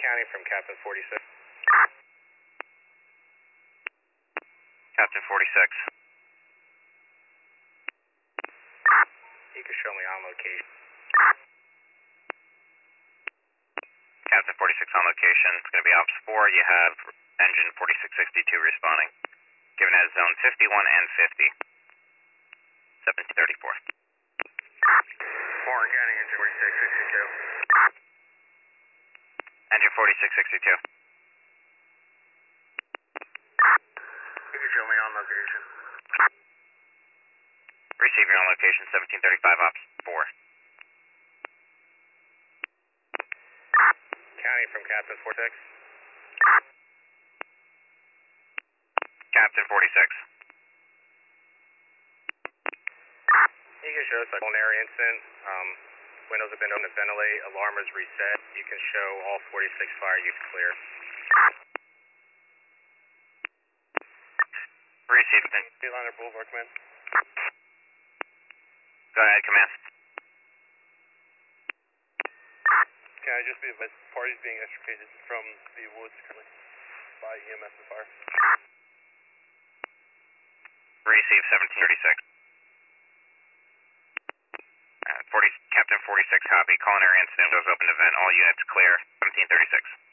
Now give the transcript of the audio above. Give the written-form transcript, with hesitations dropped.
County from Captain 46. Captain 46. You can show me on location. Captain 46 on location. It's going to be Ops 4. You have engine 4662 responding. Given as zone 51 and 50. 1734. Warren County, engine 4662. Engine 4662. You can show me on location. Receive your on location, 1735 Ops 4. County from Captain 46. Captain 46. You can show us a culinary incident. Windows have been open to ventilate. Alarm is reset. You can show all 46 fire use clear. Receive. Liner Boulevard, command. Go ahead, command. Can I just be advised, parties being extricated from the woods currently by EMS and fire? Receive 1736. 40, Captain 46 copy. Culinary incident was open to vent. All units clear. 1736.